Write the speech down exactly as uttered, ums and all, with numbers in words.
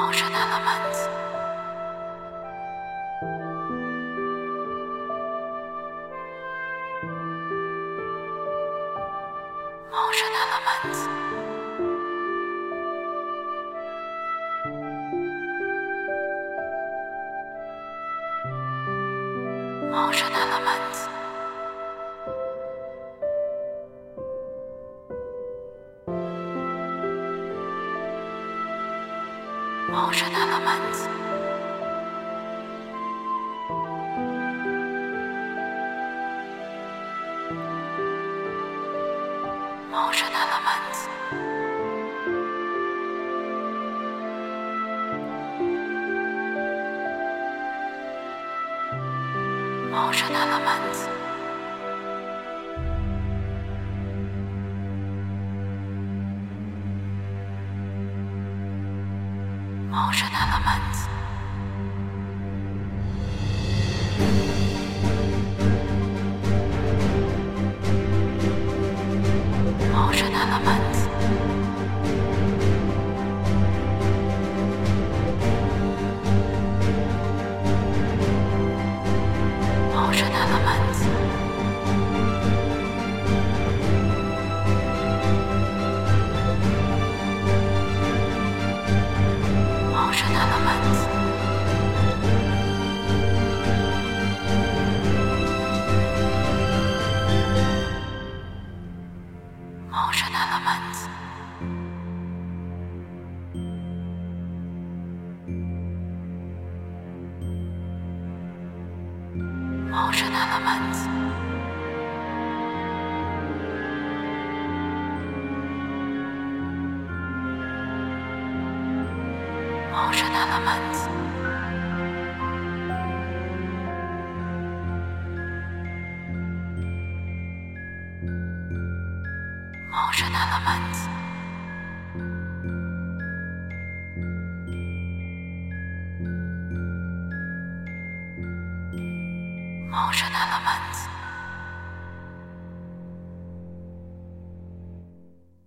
Motion elements. Motion elements. Motion elements. Motion elements. Motion elements. Motion elements. Motion elements. Motion elements. Motion elements. Motion elements. Motion elements. Motion elements. Motion elements. Motion elements. Motion elements.